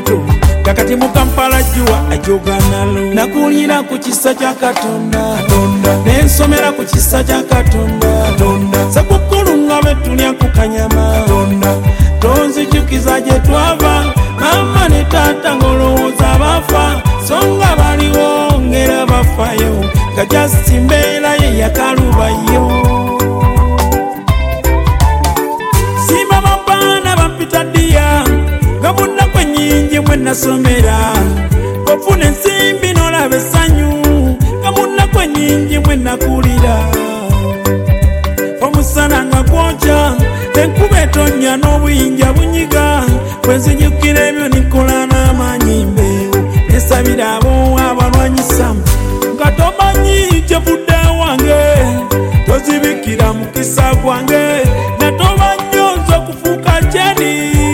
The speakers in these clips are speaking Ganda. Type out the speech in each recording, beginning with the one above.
geto kakati mu Kampala jjuwa ajoganalo nakulira ku kisa kya Katonda nensomera ku kisa kya Katonda sekukulu nga betulya ku kanyama tonzijukiza gye twava mama ne taata ng'olowooza bafa so nga baliwo ngera bafayo nga just mbeera ye yakalubayo simba bampaana bampita ddiya nga munnako ennyingi mwe nasomera ofuna ensimbi n'olaba essanyu nga munnako ennyingi mwe nakulira omusana nga gwokya enkuba etonnya n'obuyinja bunyiga bwe nzijukira ebyo nikola n'amaanyi mbeewo nesabira abo abalwanyisa nga tomanyi kyevudde wange tozibikira mukisa gwange natoba nnyo nza okufuuka jeni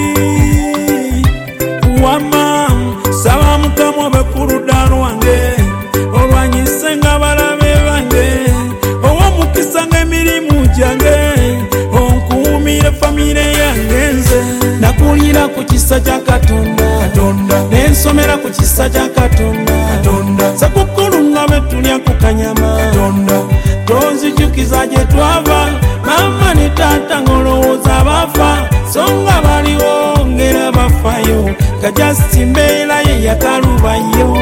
wama saba Mukama obe ku ludda lwange olwanyise nga balabe bange ow'omukisa ng'emirimu gyange onkuumire famire yange nze nakulira ku kisa kya Katonda nensomera ku kisa kya Katonda sekukulu nga betulya ku kanyama tonzijukiza gye twava mama ne taata ng'olowooza bafa so nga baliwo ngera bafayo nga just mbeera ye yakalubayo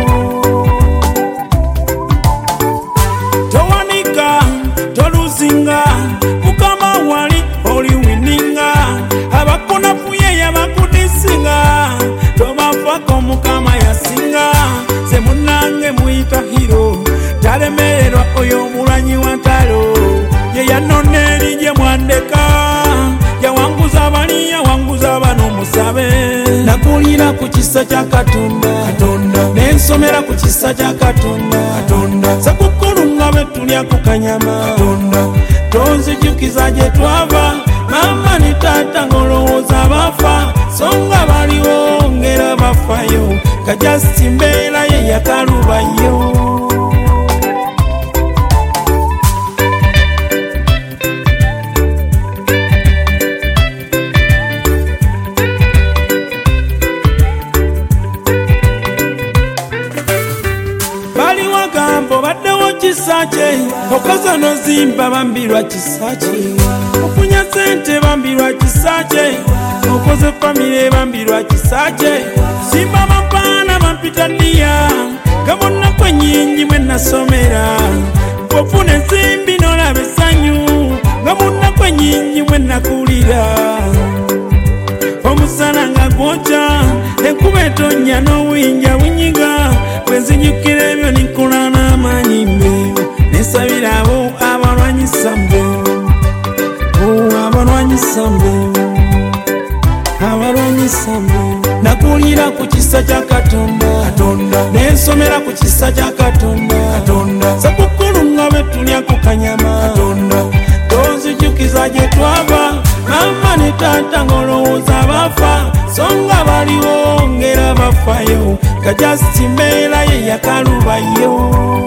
towanika toluzinga Mukama wali oli wininga abakunafuye yabakudisinga tobafako Mukama yasinga ze munnange muyita hiro talemererwa oyo omulwanyi wa ntalo ye yanona eri gye mwandeka yawanguza abali yawanguza bano musabe nakulira ku kisa kya Katonda nensomera ku kisa kya Katonda sekukulu nga betulya ku kanyama tonzijukiza gye twava mama ne taata ng'olowooza bafa so nga baliwo ngera bafayo nga just mbeera ye yakalubayo kisakye okaza nozimba bambirwa kisakye ofunya sente bambirwa kisakye okoze famire bambirwa kisakye simba bampaana bampita ddiya nga munnako ennyingi mwe nasomera ofuna ensimbi n'olaba essanyu nga munnako ennyingi mwe nakulira omusana nga gwokya enkuba etonnya n'obuyinja bunyiga bwe nzijukira ebyo nikola n'amaanyi mbeewo nesabira abo abalwanyisa mbeewo abalwanyisa mbeewo nakulira ku kisa kya Katonda nensomera ku kisa kya Katonda sekukulu nga betulya ku kanyama tonzijukiza gye twava mama ne taata ng'olowooza bafa so nga baliwo ngera bafayo nga just mbeera ye yakalubayo